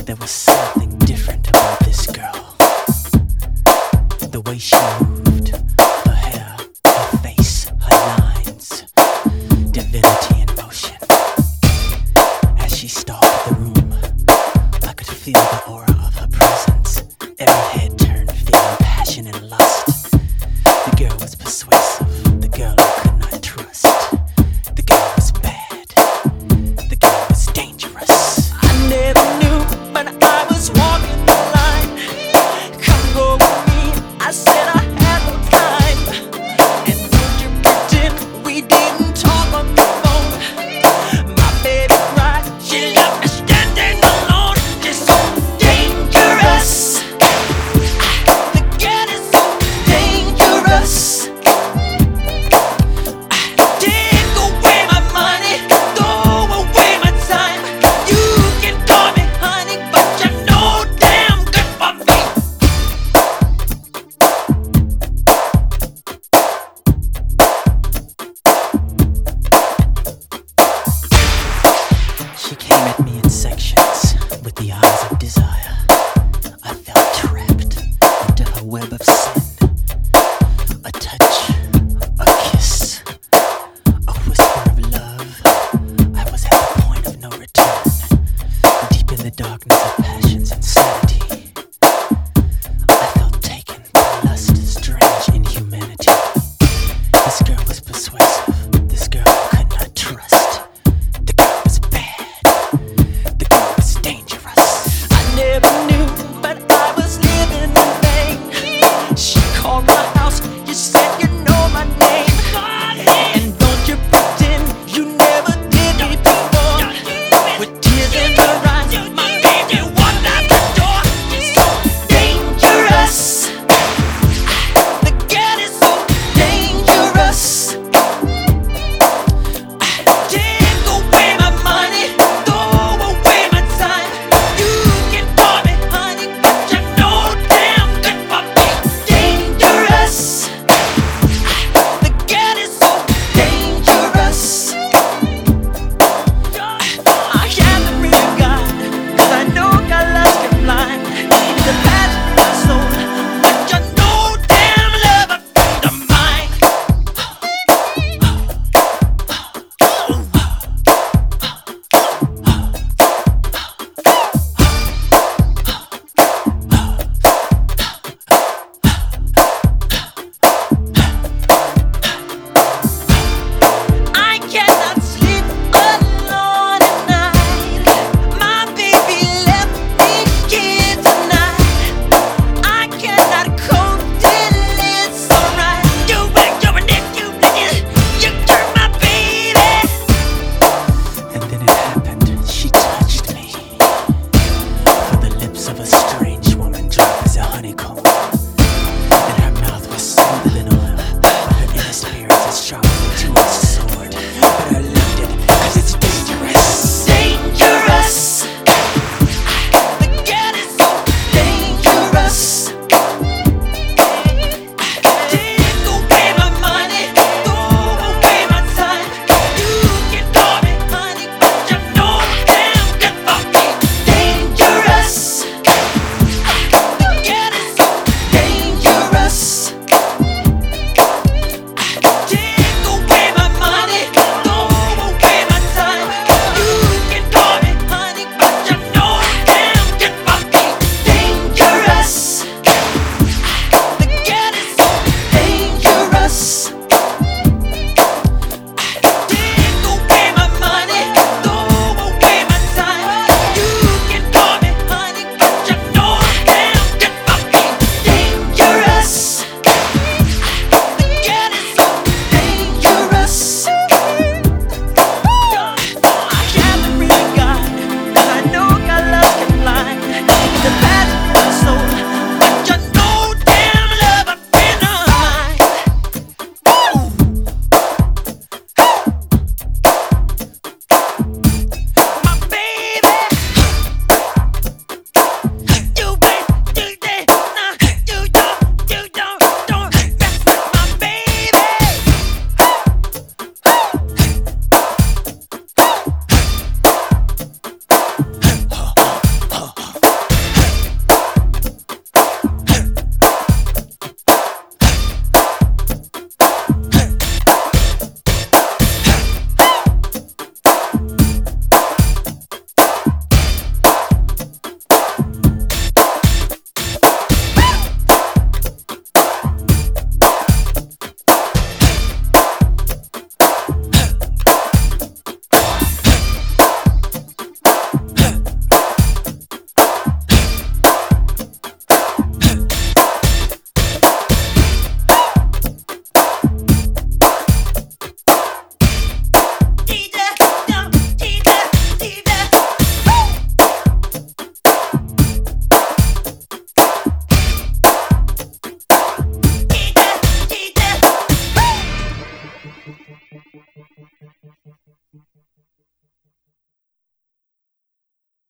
There was something different about this girl. The way she moved, her hair, her face, her lines, divinity in motion. As she stalked the room, I could feel the aura of her presence. Every head turned, feeling passion and lust. The girl was persuasive, the girl I could not trust. The girl was bad, the girl was dangerous. I never knew, but I was walking the line. Come go with me, I said I had no time. And don't you pretend we didn't talk on the phone. My baby cried, she left me standing alone. She's so dangerous. The girl is so dangerous. Take away my money, throw away my time. You can call me honey, but you're no damn good for me. She came at me in sections with the eyes of desire. I felt trapped into her web of sin. A touch, a kiss, a whisper of love. I was at the point of no return, deep in the darkness of passion's insanity.